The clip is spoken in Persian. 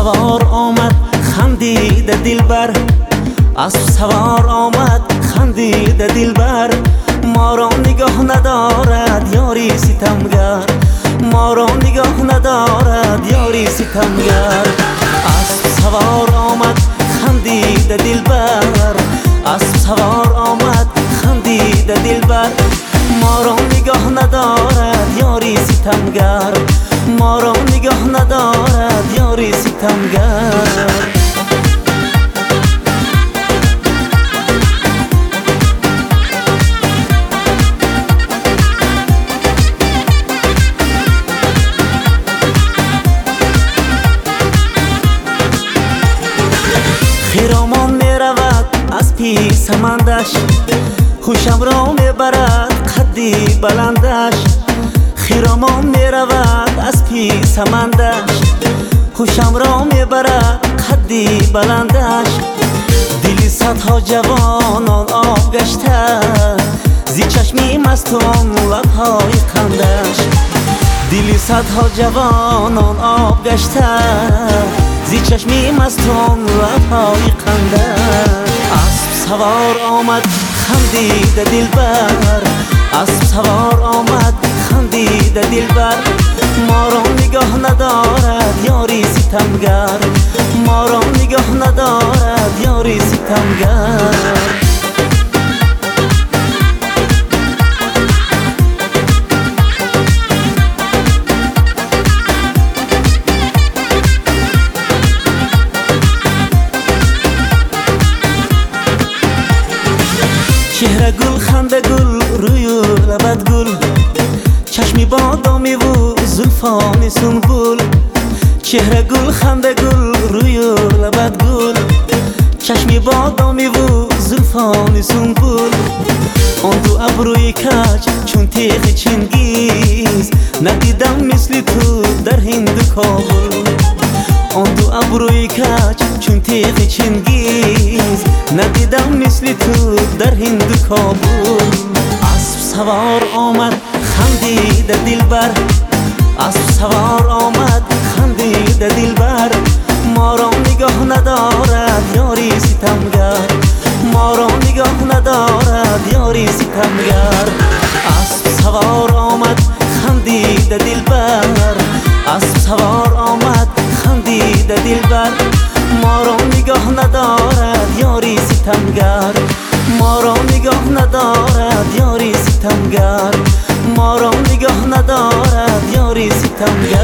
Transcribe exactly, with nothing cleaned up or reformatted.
سوار آمد خندید دلبر، اسب سوار آمد خندید دلبر. ما را نگاه ندارد یاری ستمگر، ما را نگاه ندارد یاری ستمگر. اسب سوار آمد خندید دلبر، اسب سوار آمد خندید دلبر. ما را نگاه ندارد یاری ستمگر، ما را نگاه ندارد یاری ستمگر. خرامان می رود از پی سمندش، هوشم را می برد قدی بلندش. خرامان می رود از پی سمندش، هوشم را می برد قدی بلندش. دلی صدها جوانان آب گشته، زی چشمی مستم لبهای خندش. دلی صدها جوانان آب گشته، زی چشمی مستم لبهای خندش. اسب سوار آمد خندید دلبر، اسب سوار آمد خندید دلبر. ما را نگاه ندارد یاری ستمگر، ما را نگاه ندارد یاری ستمگر. چهره گل خنده گل روی لبت گل، چشمی بادامی و زلفان سنبول. چهره گل خنده گل روی لبت گل، چشمی بادامی و زلفان سنبول. آن دو ابروی کج چون تیغ چنگیز، ندیدم مثل تو در هند و کابل. آن دو ابروی کج چون تیغ چنگیز، ندیدم مثل تو در هند و کابل. اسب سوار آمد خندید دلبر، اسب سوار آمد خندید دلبر. ما را نگاه ندارد یاری ستمگر، ما را نگاه ندارد یاری ستمگر. اسب سوار آمد خندید دلبر، اسب سوار آمد خندید دلبر. ما را نگاه ندارد یاری ستمگر، ما را نگاه ندارد یاری ستمگر، ما را نگاه ندارد یاری ستمگر.